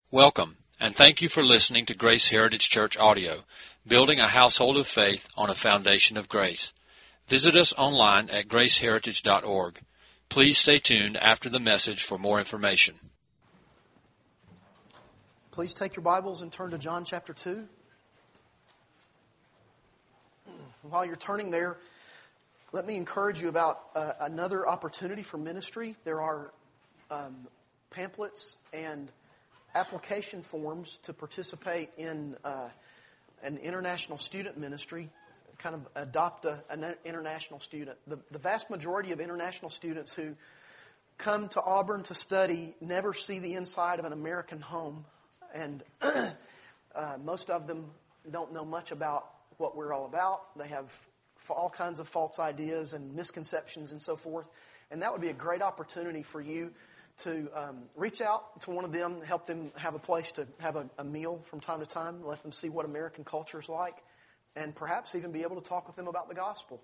Welcome, and thank you for listening to Grace Heritage Church Audio, building a household of faith on a foundation of grace. Visit us online at graceheritage.org. Please stay tuned after the message for more information. Please take your Bibles and turn to John chapter 2. While you're turning there, let me encourage you about another opportunity for ministry. There are pamphlets and application forms to participate in an international student ministry, kind of adopt an international student. The vast majority of international students who come to Auburn to study never see the inside of an American home, and most of them don't know much about what we're all about. They have all kinds of false ideas and misconceptions and so forth, and that would be a great opportunity for you to reach out to one of them, help them have a place to have a meal from time to time, let them see what American culture is like, and perhaps even be able to talk with them about the gospel.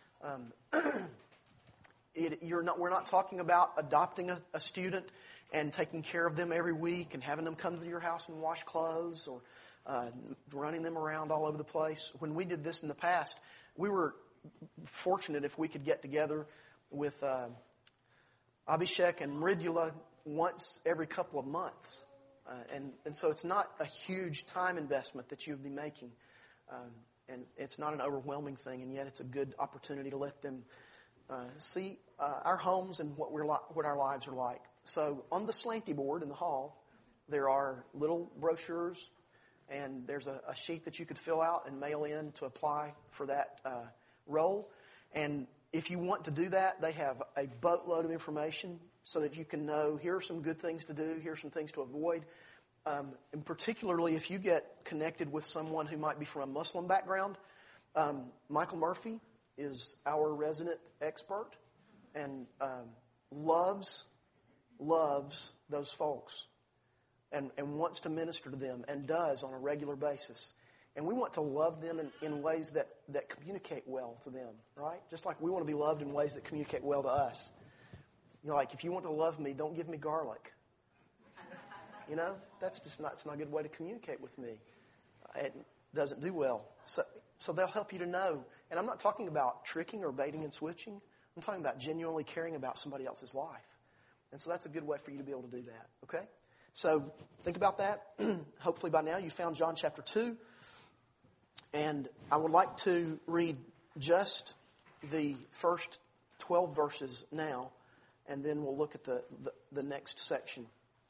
We're not talking about adopting a student and taking care of them every week and having them come to your house and wash clothes or running them around all over the place. When we did this in the past, we were fortunate if we could get together with Abhishek and Mridula once every couple of months. And so it's not a huge time investment that you would be making. And it's not an overwhelming thing, and yet it's a good opportunity to let them see our homes and what our lives are like. So on the slanty board in the hall, there are little brochures, and there's a sheet that you could fill out and mail in to apply for that role. And if you want to do that, they have a boatload of information so that you can know, here are some good things to do, here are some things to avoid. And particularly if you get connected with someone who might be from a Muslim background, Michael Murphy is our resident expert and loves those folks and wants to minister to them and does on a regular basis. And we want to love them in ways that communicate well to them, right? Just like we want to be loved in ways that communicate well to us. You know, like if you want to love me, don't give me garlic. You know, it's not a good way to communicate with me. It doesn't do well. So they'll help you to know. And I'm not talking about tricking or baiting and switching. I'm talking about genuinely caring about somebody else's life. And so that's a good way for you to be able to do that, okay? So think about that. Hopefully by now you found John chapter 2. And I would like to read just the first 12 verses now, and then we'll look at the next section.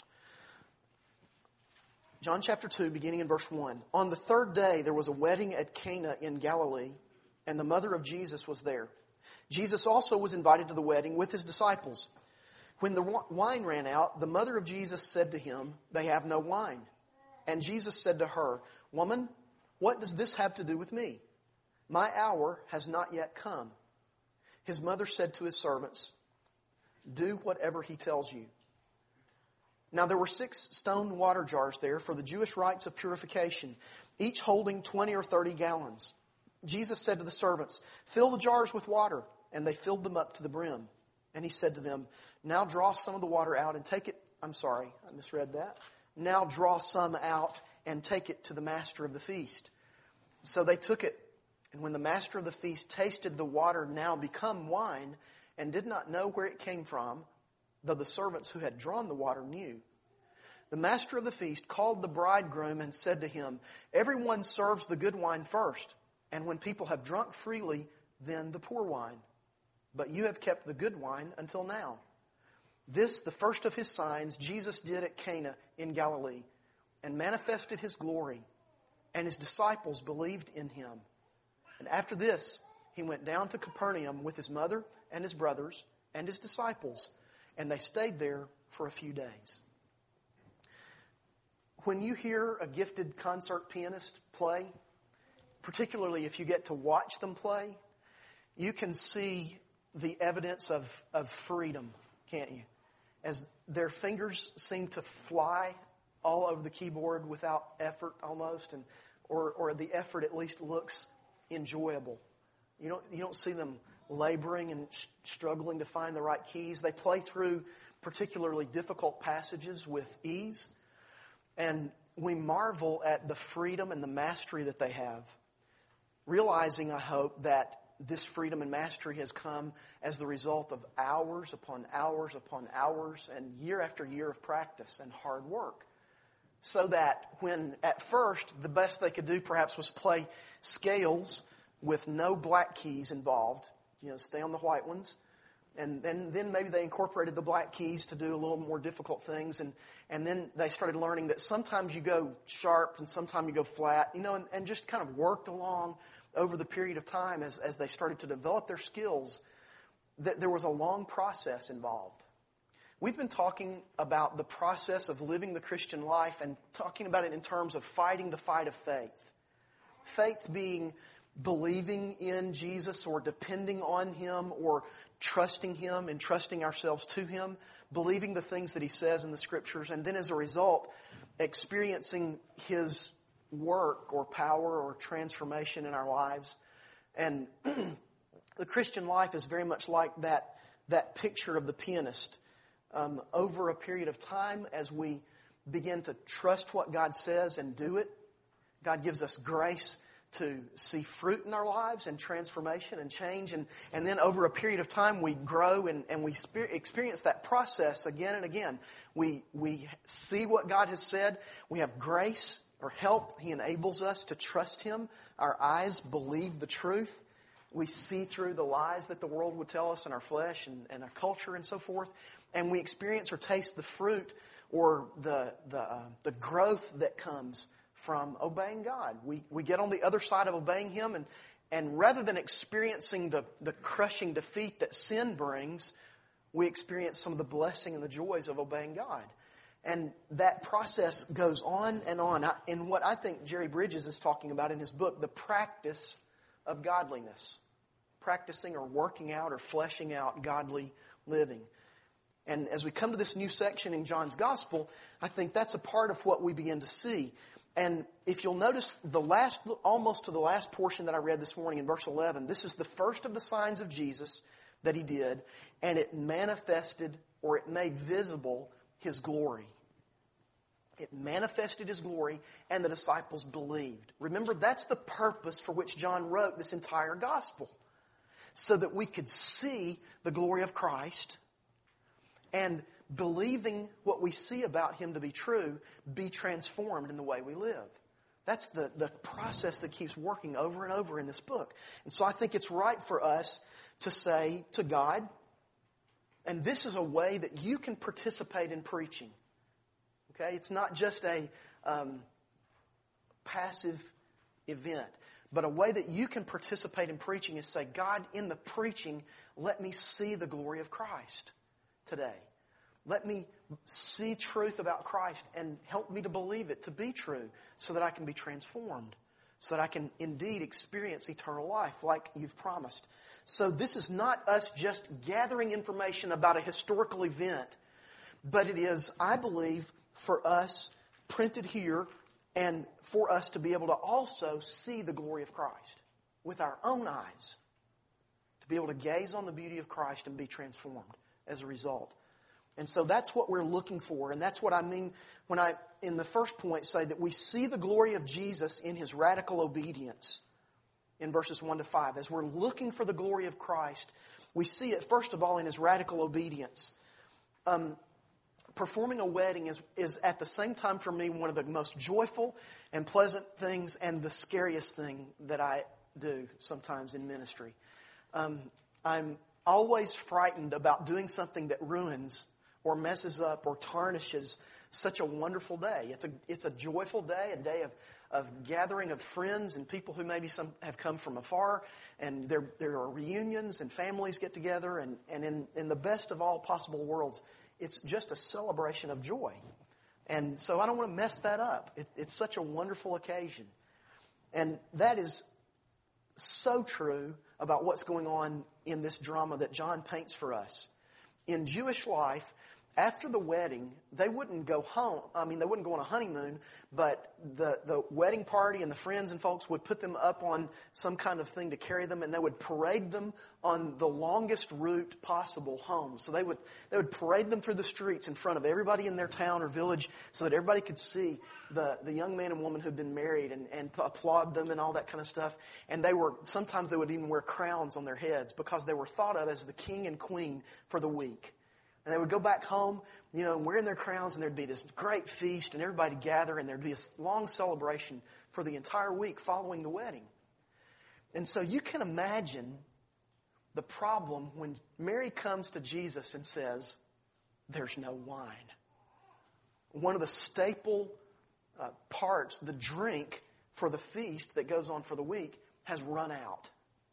John chapter 2, beginning in verse 1. On the third day there was a wedding at Cana in Galilee, and the mother of Jesus was there. Jesus also was invited to the wedding with his disciples. When the wine ran out, the mother of Jesus said to him, "They have no wine." And Jesus said to her, "Woman, what does this have to do with me? My hour has not yet come." His mother said to his servants, "Do whatever he tells you." Now there were 6 stone water jars there for the Jewish rites of purification, each holding 20 or 30 gallons. Jesus said to the servants, "Fill the jars with water." And they filled them up to the brim. And he said to them, "Now draw some of the water out and take it." I'm sorry, I misread that. "Now draw some out and take it to the master of the feast." So they took it. And when the master of the feast tasted the water now become wine and did not know where it came from, though the servants who had drawn the water knew, the master of the feast called the bridegroom and said to him, "Everyone serves the good wine first, and when people have drunk freely, then the poor wine. But you have kept the good wine until now." This, the first of his signs, Jesus did at Cana in Galilee, and manifested his glory, and his disciples believed in him. And after this, he went down to Capernaum with his mother and his brothers and his disciples, and they stayed there for a few days. When you hear a gifted concert pianist play, particularly if you get to watch them play, you can see the evidence of freedom, can't you? As their fingers seem to fly all over the keyboard without effort almost, or the effort at least looks enjoyable. You don't see them laboring and struggling to find the right keys. They play through particularly difficult passages with ease. And we marvel at the freedom and the mastery that they have, realizing, I hope, that this freedom and mastery has come as the result of hours upon hours upon hours and year after year of practice and hard work. So that when at first the best they could do perhaps was play scales with no black keys involved, stay on the white ones. And then maybe they incorporated the black keys to do a little more difficult things. And then they started learning that sometimes you go sharp and sometimes you go flat, and just kind of worked along over the period of time as they started to develop their skills, that there was a long process involved. We've been talking about the process of living the Christian life and talking about it in terms of fighting the fight of faith. Faith being believing in Jesus or depending on Him or trusting Him and trusting ourselves to Him, believing the things that He says in the Scriptures, and then as a result, experiencing His work or power or transformation in our lives. And the Christian life is very much like that picture of the pianist. Over a period of time, as we begin to trust what God says and do it, God gives us grace to see fruit in our lives and transformation and change. And then over a period of time, we grow and we experience that process again and again. We see what God has said. We have grace or help. He enables us to trust Him. Our eyes believe the truth. We see through the lies that the world would tell us in our flesh and our culture and so forth. And we experience or taste the fruit or the growth that comes from obeying God. We get on the other side of obeying Him, and rather than experiencing the crushing defeat that sin brings, we experience some of the blessing and the joys of obeying God. And that process goes on and on. In what I think Jerry Bridges is talking about in his book, the practice of godliness. Practicing or working out or fleshing out godly living. And as we come to this new section in John's Gospel, I think that's a part of what we begin to see. And if you'll notice almost to the last portion that I read this morning in verse 11, this is the first of the signs of Jesus that He did, and it manifested or it made visible His glory. It manifested His glory, and the disciples believed. Remember, that's the purpose for which John wrote this entire Gospel, so that we could see the glory of Christ and, believing what we see about Him to be true, be transformed in the way we live. That's the process that keeps working over and over in this book. And so I think it's right for us to say to God, and this is a way that you can participate in preaching. Okay? It's not just a passive event, but a way that you can participate in preaching is say, God, in the preaching, let me see the glory of Christ today. Let me see truth about Christ and help me to believe it to be true so that I can be transformed, so that I can indeed experience eternal life like You've promised. So this is not us just gathering information about a historical event, but it is, I believe, for us printed here and for us to be able to also see the glory of Christ with our own eyes, to be able to gaze on the beauty of Christ and be transformed as a result. And so that's what we're looking for. And that's what I mean when I, in the first point, say that we see the glory of Jesus in His radical obedience in verses 1 to 5. As we're looking for the glory of Christ, we see it, first of all, in His radical obedience. Performing a wedding is at the same time for me one of the most joyful and pleasant things and the scariest thing that I do sometimes in ministry. I'm always frightened about doing something that ruins or messes up or tarnishes such a wonderful day. It's a joyful day, a day of gathering of friends and people who maybe some have come from afar, and there are reunions and families get together, and in the best of all possible worlds, it's just a celebration of joy. And so I don't want to mess that up. It's such a wonderful occasion. And that is so true about what's going on in this drama that John paints for us. In Jewish life, after the wedding, they wouldn't go home. I mean, they wouldn't go on a honeymoon, but the wedding party and the friends and folks would put them up on some kind of thing to carry them, and they would parade them on the longest route possible home. So they would parade them through the streets in front of everybody in their town or village so that everybody could see the young man and woman who'd been married and applaud them and all that kind of stuff. And sometimes they would even wear crowns on their heads because they were thought of as the king and queen for the week. And they would go back home, wearing their crowns, and there'd be this great feast, and everybody gather, and there'd be a long celebration for the entire week following the wedding. And so you can imagine the problem when Mary comes to Jesus and says, "There's no wine." One of the staple parts, the drink for the feast that goes on for the week, has run out.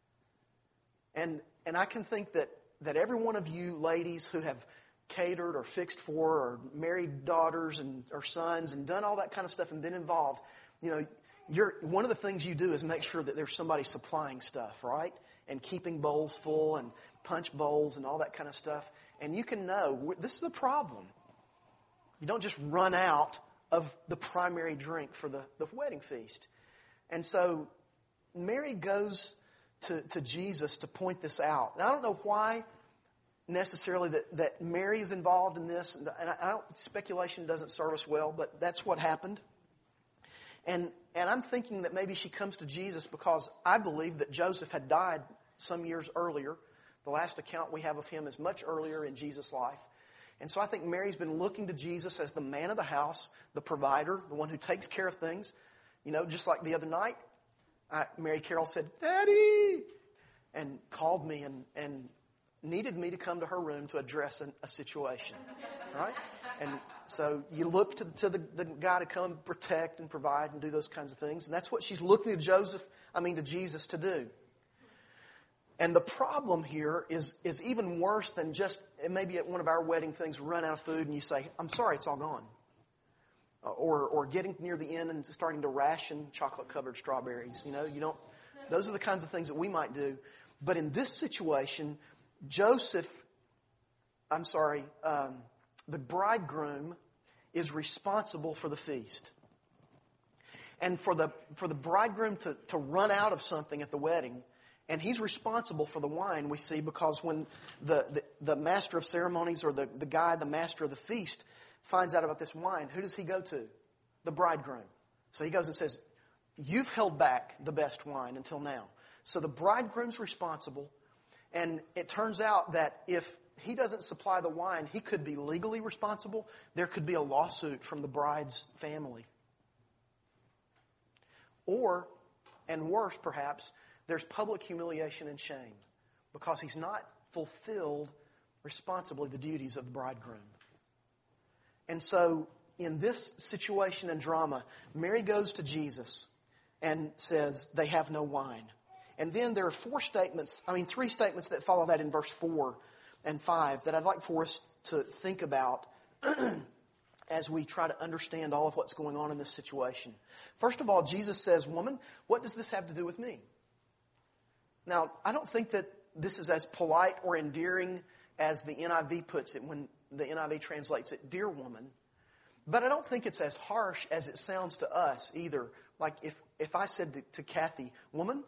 And I can think that every one of you ladies who have catered or fixed for or married daughters or sons and done all that kind of stuff and been involved, one of the things you do is make sure that there's somebody supplying stuff, right? And keeping bowls full and punch bowls and all that kind of stuff. And you can know, this is the problem. You don't just run out of the primary drink for the wedding feast. And so Mary goes to Jesus to point this out. And I don't know why necessarily that Mary is involved in this, and speculation doesn't serve us well, but that's what happened. And I'm thinking that maybe she comes to Jesus because I believe that Joseph had died some years earlier. The last account we have of him is much earlier in Jesus' life. And so I think Mary's been looking to Jesus as the man of the house, the provider, the one who takes care of things. Just like the other night, Mary Carol said, "Daddy!" and called me and needed me to come to her room to address a situation, right? And so you look to the guy to come and protect and provide and do those kinds of things. And that's what she's looking to Jesus to do. And the problem here is even worse than just maybe at one of our wedding things, run out of food and you say, "I'm sorry, it's all gone." Or getting near the end and starting to ration chocolate-covered strawberries. Those are the kinds of things that we might do. But in this situation, the bridegroom is responsible for the feast. And for the bridegroom to run out of something at the wedding, and he's responsible for the wine, we see, because when the master of ceremonies or the master of the feast finds out about this wine, who does he go to? The bridegroom. So he goes and says, "You've held back the best wine until now." So the bridegroom's responsible. And it turns out that if he doesn't supply the wine, he could be legally responsible. There could be a lawsuit from the bride's family. Or, and worse perhaps, there's public humiliation and shame because he's not fulfilled responsibly the duties of the bridegroom. And so in this situation and drama, Mary goes to Jesus and says, "They have no wine." And then there are three statements that follow that in verse 4 and 5 that I'd like for us to think about as we try to understand all of what's going on in this situation. First of all, Jesus says, "Woman, what does this have to do with me?" Now, I don't think that this is as polite or endearing as the NIV puts it when the NIV translates it, "Dear woman." But I don't think it's as harsh as it sounds to us either. Like if I said to Kathy, "Woman,"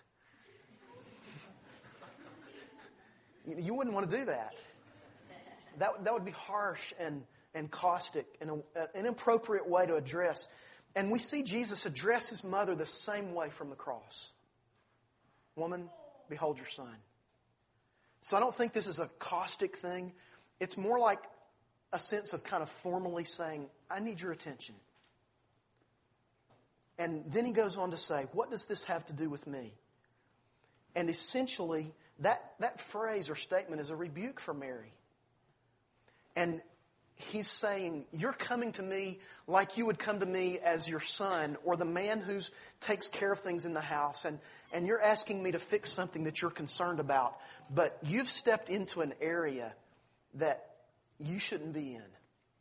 you wouldn't want to do that. That would be harsh and caustic and an inappropriate way to address. And we see Jesus address his mother the same way from the cross. "Woman, behold your son." So I don't think this is a caustic thing. It's more like a sense of kind of formally saying, "I need your attention." And then he goes on to say, "What does this have to do with me?" And essentially, that phrase or statement is a rebuke for Mary. And he's saying, "You're coming to me like you would come to me as your son or the man who takes care of things in the house. And you're asking me to fix something that you're concerned about. But you've stepped into an area that you shouldn't be in.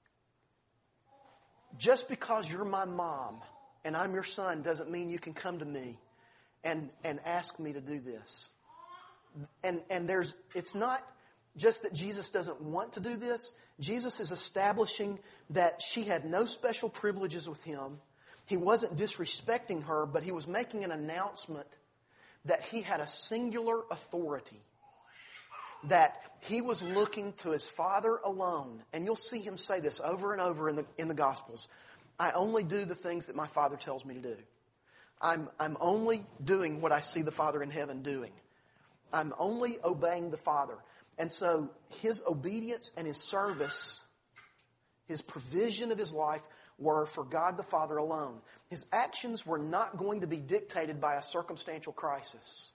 Just because you're my mom and I'm your son doesn't mean you can come to me and ask me to do this." And it's not just that Jesus doesn't want to do this. Jesus is establishing that she had no special privileges with him. He wasn't disrespecting her, but he was making an announcement that he had a singular authority, that he was looking to his Father alone. And you'll see him say this over and over in the Gospels. I only do the things that my Father tells me to do. I'm only doing what I see the Father in heaven doing. I'm only obeying the Father. And so his obedience and his service, his provision of his life, were for God the Father alone. His actions were not going to be dictated by a circumstantial crisis.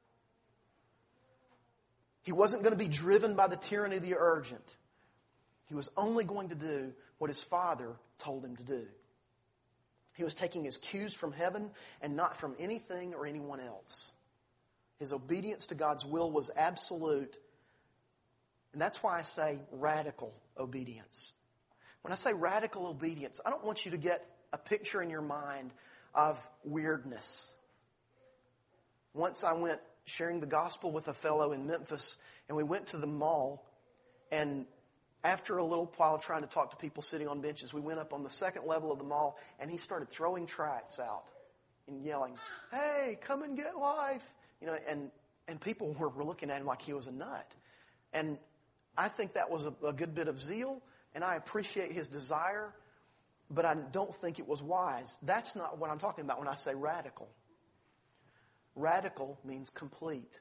He wasn't going to be driven by the tyranny of the urgent. He was only going to do what his Father told him to do. He was taking his cues from heaven and not from anything or anyone else. His obedience to God's will was absolute. And that's why I say radical obedience. When I say radical obedience, I don't want you to get a picture in your mind of weirdness. Once I went sharing the gospel with a fellow in Memphis, and we went to the mall, and after a little while of trying to talk to people sitting on benches, we went up on the second level of the mall, and he started throwing tracts out and yelling, "Hey, come and get life!" And people were looking at him like he was a nut. And I think that was a good bit of zeal, and I appreciate his desire, but I don't think it was wise. That's not what I'm talking about when I say radical. Radical means complete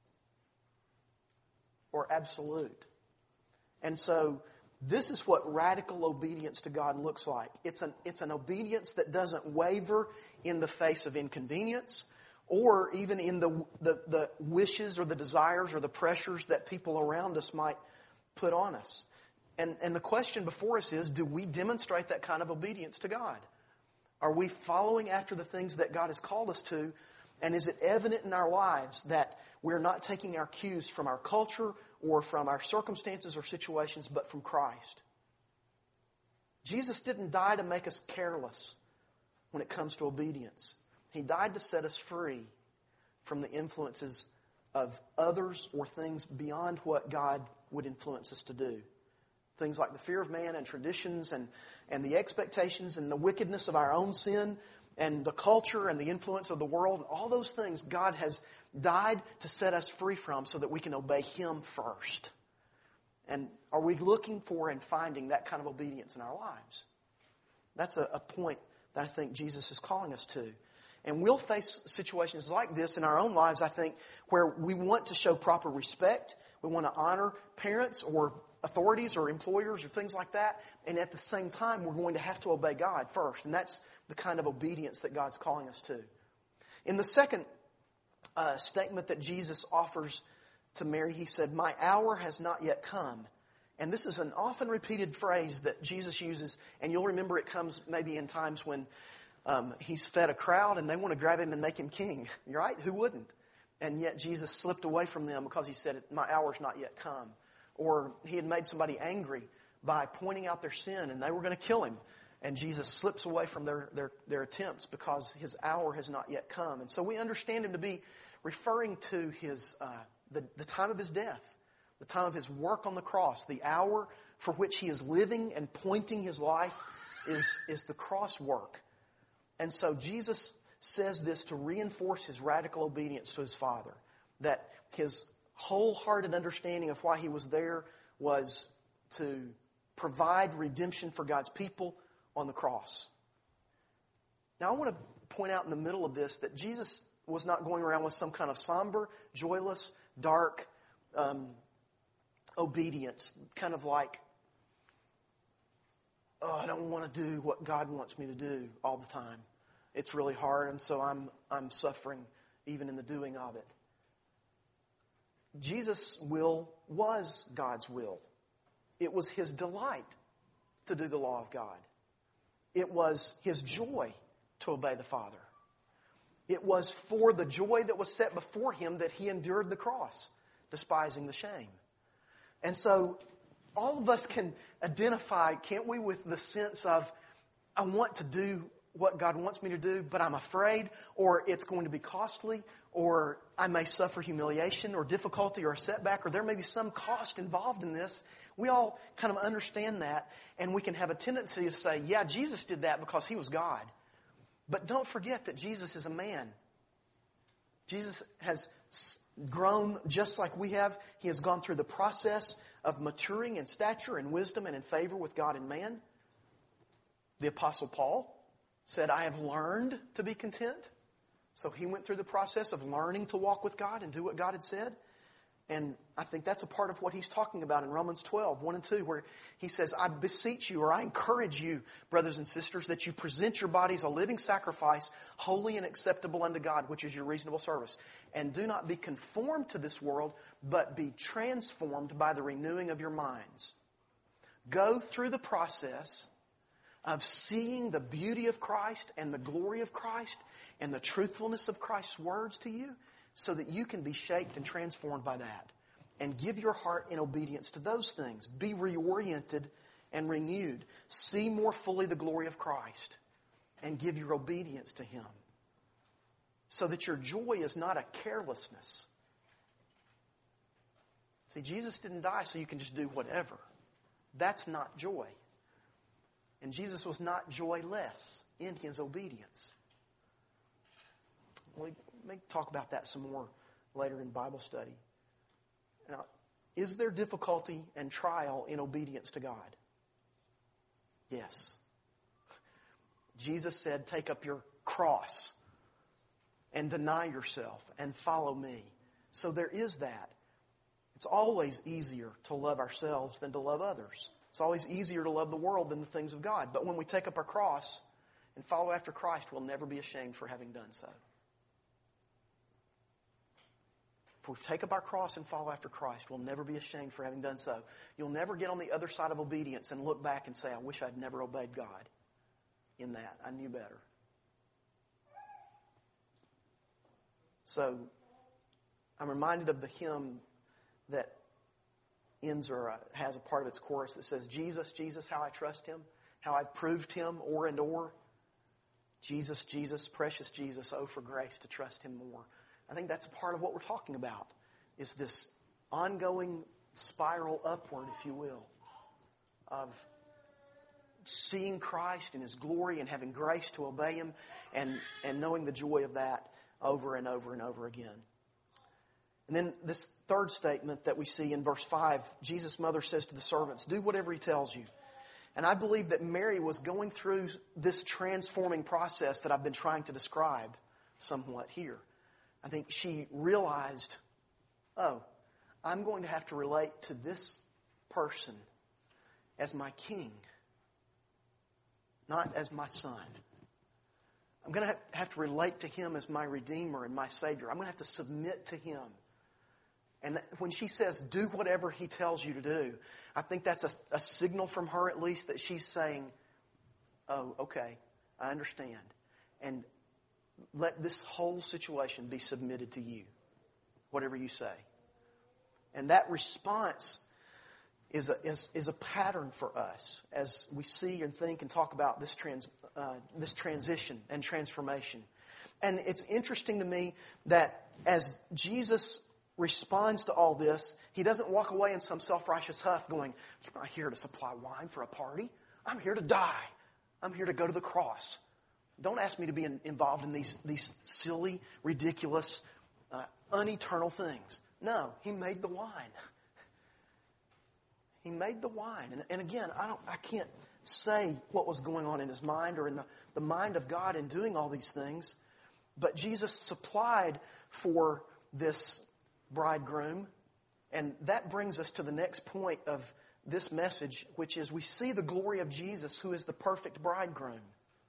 or absolute. And so this is what radical obedience to God looks like. It's an obedience that doesn't waver in the face of inconvenience or even in the wishes or the desires or the pressures that people around us might put on us. And the question before us is, do we demonstrate that kind of obedience to God? Are we following after the things that God has called us to? And is it evident in our lives that we're not taking our cues from our culture or from our circumstances or situations, but from Christ? Jesus didn't die to make us careless when it comes to obedience. He died to set us free from the influences of others or things beyond what God would influence us to do. Things like the fear of man and traditions and the expectations and the wickedness of our own sin and the culture and the influence of the world. All those things God has died to set us free from so that we can obey Him first. And are we looking for and finding that kind of obedience in our lives? That's a point that I think Jesus is calling us to. And we'll face situations like this in our own lives, I think, where we want to show proper respect. We want to honor parents or authorities or employers or things like that. And at the same time, we're going to have to obey God first. And that's the kind of obedience that God's calling us to. In the second statement that Jesus offers to Mary, He said, "My hour has not yet come." And this is an often repeated phrase that Jesus uses. And you'll remember it comes maybe in times when He's fed a crowd and they want to grab Him and make Him king. Right? Who wouldn't? And yet Jesus slipped away from them because He said, "My hour's not yet come." Or He had made somebody angry by pointing out their sin and they were going to kill Him. And Jesus slips away from their attempts because His hour has not yet come. And so we understand Him to be referring to His the time of His death, the time of His work on the cross, the hour for which He is living and pointing His life is the cross work. And so Jesus says this to reinforce His radical obedience to His Father, that His wholehearted understanding of why He was there was to provide redemption for God's people on the cross. Now I want to point out in the middle of this that Jesus was not going around with some kind of somber, joyless, dark obedience, kind of like, "Oh, I don't want to do what God wants me to do all the time. It's really hard, and so I'm suffering even in the doing of it." Jesus' will was God's will. It was His delight to do the law of God. It was His joy to obey the Father. It was for the joy that was set before Him that He endured the cross, despising the shame. And so all of us can identify, can't we, with the sense of, I want to do what God wants me to do, but I'm afraid, or it's going to be costly, or I may suffer humiliation or difficulty or a setback, or there may be some cost involved in this. We all kind of understand that, and we can have a tendency to say, yeah, Jesus did that because He was God. But don't forget that Jesus is a man. Jesus has grown just like we have. He has gone through the process of maturing in stature and wisdom and in favor with God and man. The Apostle Paul said, I have learned to be content. So he went through the process of learning to walk with God and do what God had said. And I think that's a part of what he's talking about in Romans 12, 1 and 2, where he says, I beseech you, or I encourage you, brothers and sisters, that you present your bodies a living sacrifice, holy and acceptable unto God, which is your reasonable service. And do not be conformed to this world, but be transformed by the renewing of your minds. Go through the process of seeing the beauty of Christ and the glory of Christ and the truthfulness of Christ's words to you, so that you can be shaped and transformed by that. And give your heart in obedience to those things. Be reoriented and renewed. See more fully the glory of Christ. And give your obedience to Him. So that your joy is not a carelessness. See, Jesus didn't die so you can just do whatever. That's not joy. And Jesus was not joyless in His obedience. We may talk about that some more later in Bible study. Now, is there difficulty and trial in obedience to God? Yes. Jesus said, take up your cross and deny yourself and follow me. So there is that. It's always easier to love ourselves than to love others. It's always easier to love the world than the things of God. But when we take up our cross and follow after Christ, we'll never be ashamed for having done so. If we take up our cross and follow after Christ, we'll never be ashamed for having done so. You'll never get on the other side of obedience and look back and say, I wish I'd never obeyed God in that. I knew better. So, I'm reminded of the hymn that ends or has a part of its chorus that says, Jesus, Jesus, how I trust Him, how I've proved Him o'er and o'er. Jesus, Jesus, precious Jesus, oh, for grace to trust Him more. I think that's a part of what we're talking about, is this ongoing spiral upward, if you will, of seeing Christ in His glory and having grace to obey Him and knowing the joy of that over and over and over again. And then this third statement that we see in verse 5, Jesus' mother says to the servants, do whatever He tells you. And I believe that Mary was going through this transforming process that I've been trying to describe somewhat here. I think she realized, oh, I'm going to have to relate to this person as my king, not as my son. I'm going to have to relate to Him as my Redeemer and my Savior. I'm going to have to submit to Him. And when she says, do whatever He tells you to do, I think that's a signal from her at least that she's saying, oh, okay, I understand. And let this whole situation be submitted to you, whatever you say. And that response is a pattern for us as we see and think and talk about this transition and transformation. And it's interesting to me that as Jesus responds to all this, He doesn't walk away in some self-righteous huff going, I'm not here to supply wine for a party. I'm here to die. I'm here to go to the cross. Don't ask me to be involved in these silly, ridiculous, uneternal things. No, He made the wine. He made the wine. And again, I can't say what was going on in His mind or in the mind of God in doing all these things. But Jesus supplied for this bridegroom. And that brings us to the next point of this message, which is we see the glory of Jesus, who is the perfect bridegroom.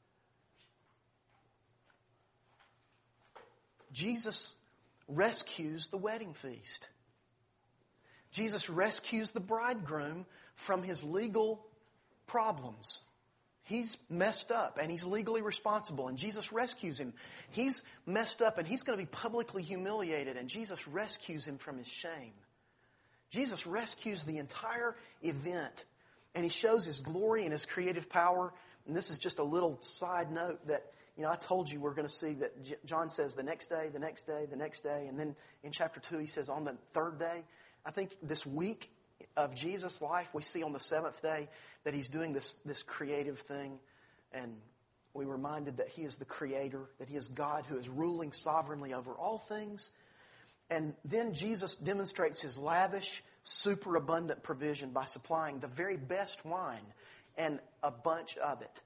Jesus rescues the wedding feast. Jesus rescues the bridegroom from his legal problems. He's messed up and he's legally responsible, and Jesus rescues him. He's messed up and he's going to be publicly humiliated, and Jesus rescues him from his shame. Jesus rescues the entire event, and He shows His glory and His creative power And this is just a little side note that, I told you we're going to see that John says the next day, the next day, the next day. And then in chapter 2, he says on the third day. I think this week of Jesus' life, we see on the seventh day that he's doing this creative thing. And we're reminded that he is the creator, that he is God who is ruling sovereignly over all things. And then Jesus demonstrates his lavish, superabundant provision by supplying the very best wine and a bunch of it.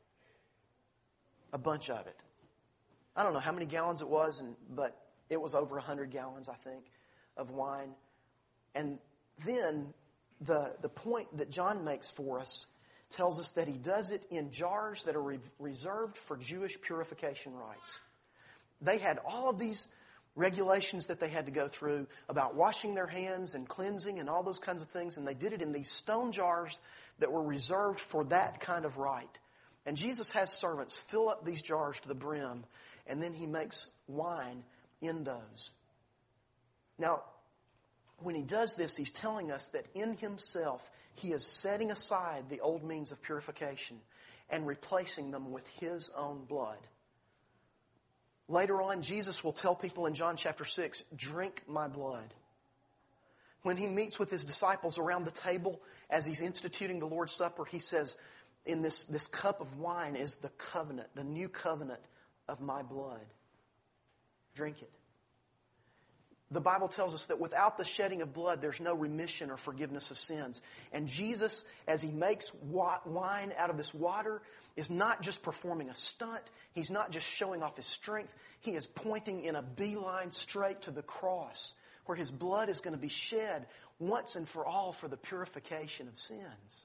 A bunch of it. I don't know how many gallons it was, but it was over 100 gallons, I think, of wine. And then the point that John makes for us tells us that he does it in jars that are reserved for Jewish purification rites. They had all of these regulations that they had to go through about washing their hands and cleansing and all those kinds of things, and they did it in these stone jars that were reserved for that kind of rite. And Jesus has servants fill up these jars to the brim, and then he makes wine in those. Now, when he does this, he's telling us that in himself, he is setting aside the old means of purification and replacing them with his own blood. Later on, Jesus will tell people in John chapter 6, drink my blood. When he meets with his disciples around the table as he's instituting the Lord's Supper, he says, in this cup of wine is the covenant, the new covenant of my blood. Drink it. The Bible tells us that without the shedding of blood, there's no remission or forgiveness of sins. And Jesus, as he makes wine out of this water, is not just performing a stunt. He's not just showing off his strength. He is pointing in a beeline straight to the cross, where his blood is going to be shed once and for all for the purification of sins.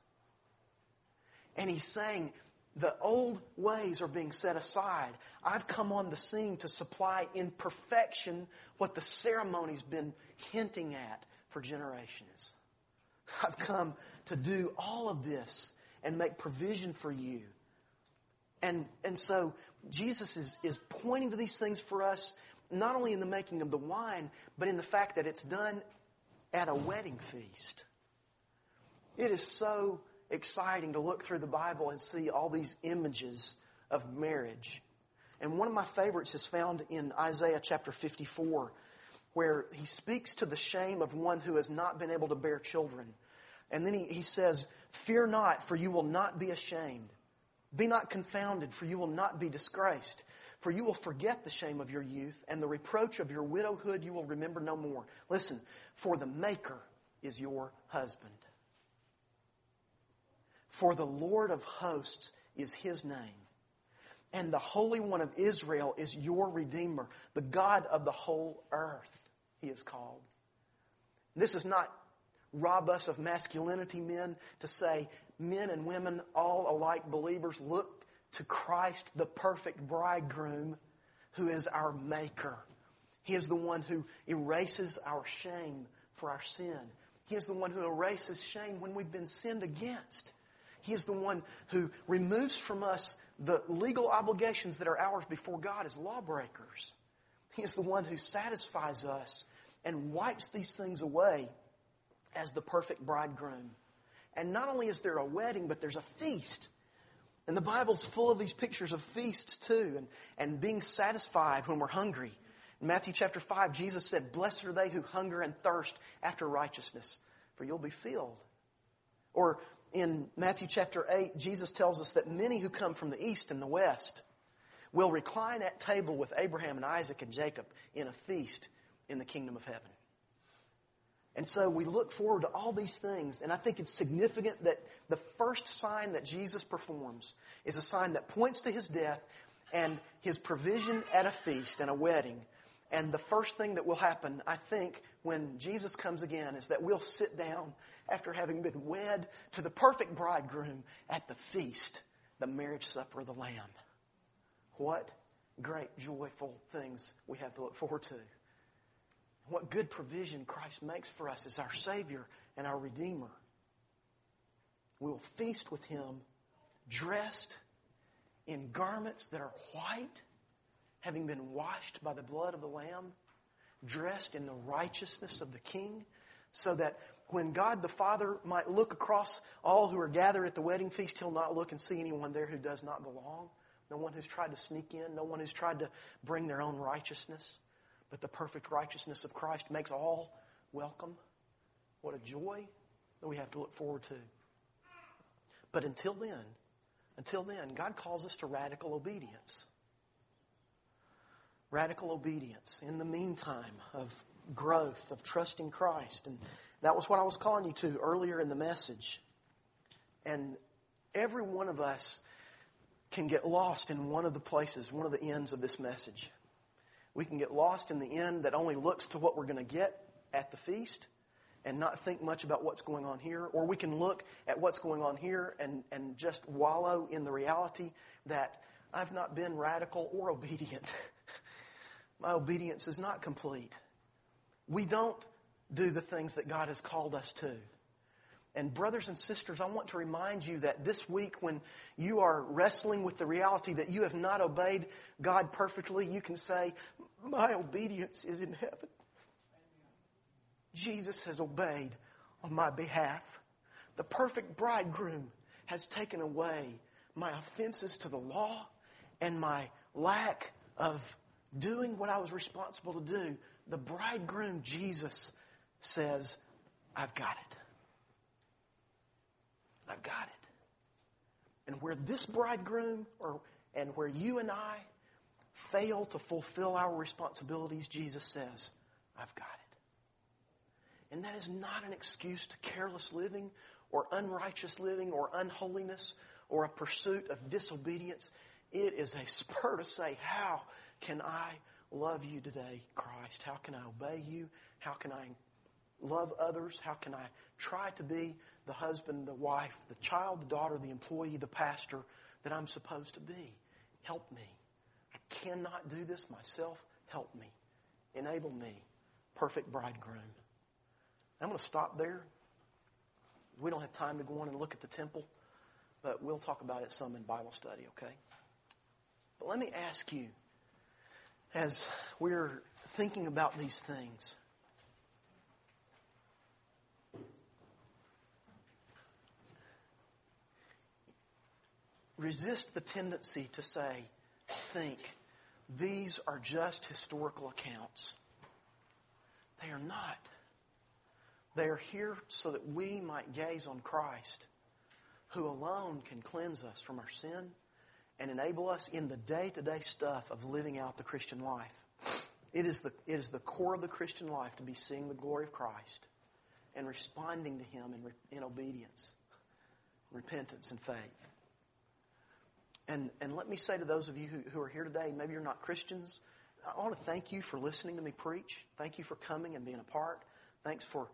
And he's saying, the old ways are being set aside. I've come on the scene to supply in perfection what the ceremony's been hinting at for generations. I've come to do all of this and make provision for you. And so Jesus is pointing to these things for us, not only in the making of the wine, but in the fact that it's done at a wedding feast. It is so exciting to look through the Bible and see all these images of marriage. And one of my favorites is found in Isaiah chapter 54, where he speaks to the shame of one who has not been able to bear children. And then he says, fear not, for you will not be ashamed. Be not confounded, for you will not be disgraced. For you will forget the shame of your youth, and the reproach of your widowhood you will remember no more. Listen, for the Maker is your husband. For the Lord of hosts is his name. And the Holy One of Israel is your Redeemer. The God of the whole earth, he is called. This is not rob us of masculinity, men, to say men and women, all alike believers, look to Christ, the perfect bridegroom, who is our Maker. He is the one who erases our shame for our sin. He is the one who erases shame when we've been sinned against. He is the one who removes from us the legal obligations that are ours before God as lawbreakers. He is the one who satisfies us and wipes these things away as the perfect bridegroom. And not only is there a wedding, but there's a feast. And the Bible's full of these pictures of feasts too, and being satisfied when we're hungry. In Matthew chapter 5, Jesus said, blessed are they who hunger and thirst after righteousness, for you'll be filled. Or in Matthew chapter 8, Jesus tells us that many who come from the east and the west will recline at table with Abraham and Isaac and Jacob in a feast in the kingdom of heaven. And so we look forward to all these things, and I think it's significant that the first sign that Jesus performs is a sign that points to his death and his provision at a feast and a wedding. And the first thing that will happen, I think, when Jesus comes again is that we'll sit down after having been wed to the perfect bridegroom at the feast, the marriage supper of the Lamb. What great, joyful things we have to look forward to. What good provision Christ makes for us as our Savior and our Redeemer. We will feast with him dressed in garments that are white, having been washed by the blood of the Lamb, dressed in the righteousness of the King, so that when God the Father might look across all who are gathered at the wedding feast, He'll not look and see anyone there who does not belong. No one who's tried to sneak in. No one who's tried to bring their own righteousness. But the perfect righteousness of Christ makes all welcome. What a joy that we have to look forward to. But until then, God calls us to radical obedience. Radical obedience in the meantime of growth, of trusting Christ. And that was what I was calling you to earlier in the message. And every one of us can get lost in one of the places, one of the ends of this message. We can get lost in the end that only looks to what we're going to get at the feast and not think much about what's going on here. Or we can look at what's going on here and just wallow in the reality that I've not been radical or obedient. My obedience is not complete. We don't do the things that God has called us to. And brothers and sisters, I want to remind you that this week when you are wrestling with the reality that you have not obeyed God perfectly, you can say, my obedience is in heaven. Jesus has obeyed on my behalf. The perfect bridegroom has taken away my offenses to the law and my lack of doing what I was responsible to do. The bridegroom, Jesus, says, I've got it. I've got it. And where this bridegroom, and where you and I fail to fulfill our responsibilities, Jesus says, I've got it. And that is not an excuse to careless living or unrighteous living or unholiness or a pursuit of disobedience. It is a spur to say, how can I love you today, Christ? How can I obey you? How can I love others? How can I try to be the husband, the wife, the child, the daughter, the employee, the pastor that I'm supposed to be? Help me. I cannot do this myself. Help me. Enable me. Perfect bridegroom. I'm going to stop there. We don't have time to go on and look at the temple, but we'll talk about it some in Bible study, okay? But let me ask you, as we're thinking about these things, resist the tendency to think, these are just historical accounts. They are not. They are here so that we might gaze on Christ, who alone can cleanse us from our sin and enable us in the day-to-day stuff of living out the Christian life. It is the core of the Christian life to be seeing the glory of Christ and responding to Him in obedience, repentance, and faith. And let me say to those of you who are here today, maybe you're not Christians, I want to thank you for listening to me preach. Thank you for coming and being a part. Thanks for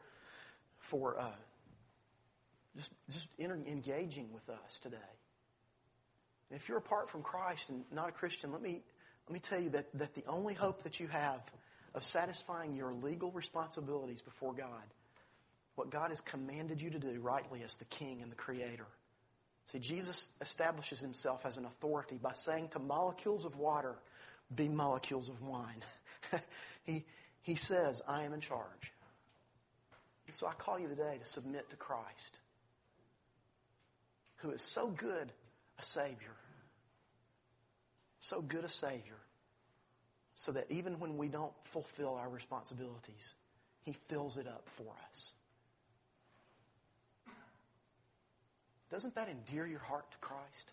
just engaging with us today. And if you're apart from Christ and not a Christian, let me tell you that the only hope that you have of satisfying your legal responsibilities before God, what God has commanded you to do rightly as the King and the Creator. See, Jesus establishes Himself as an authority by saying to molecules of water, be molecules of wine. He says, I am in charge. And so I call you today to submit to Christ, who is so good a Savior. So good a Savior. So that even when we don't fulfill our responsibilities, He fills it up for us. Doesn't that endear your heart to Christ?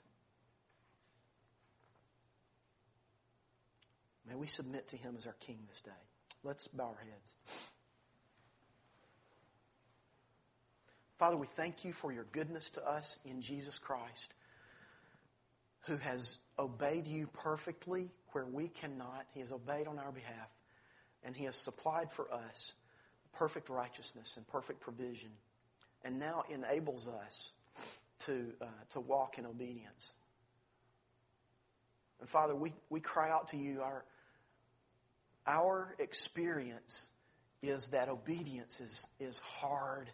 May we submit to Him as our King this day. Let's bow our heads. Father, we thank You for Your goodness to us in Jesus Christ, who has obeyed You perfectly where we cannot. He has obeyed on our behalf, and He has supplied for us perfect righteousness and perfect provision, and now enables us to walk in obedience. And Father, we cry out to You. Our experience is that obedience is hard.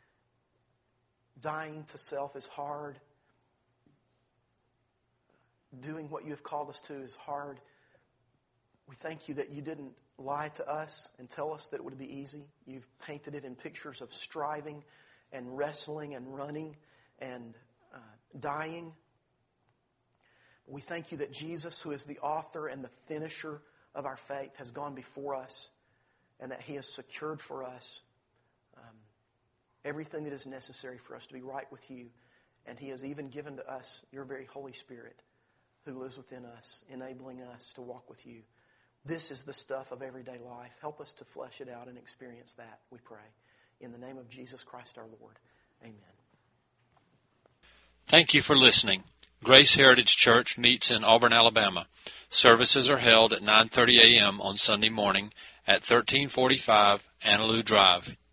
Dying to self is hard. Doing what You have called us to is hard. We thank you that you didn't lie to us and tell us that it would be easy. You've painted it in pictures of striving and wrestling and running and dying. We thank you that Jesus, who is the author and the finisher of our faith, has gone before us and that He has secured for us everything that is necessary for us to be right with you. And He has even given to us your very Holy Spirit who lives within us, enabling us to walk with you. This is the stuff of everyday life. Help us to flesh it out and experience that, we pray. In the name of Jesus Christ our Lord. Amen. Thank you for listening. Grace Heritage Church meets in Auburn, Alabama. Services are held at 9:30 a.m. on Sunday morning at 1345 Annaloo Drive,